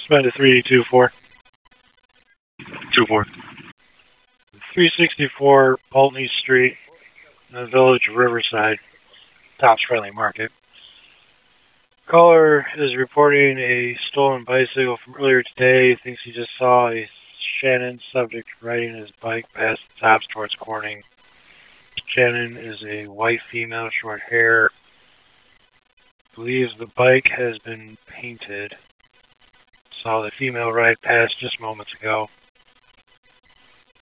Spend a 3824. 2-4. 364 Pulteney Street, in the village of Riverside, Tops Friendly Market. Caller is reporting a stolen bicycle from earlier today. He thinks he just saw a Shannon subject riding his bike past the Tops towards Corning. Shannon is a white female, short hair. Believes the bike has been painted. Saw the female ride past just moments ago.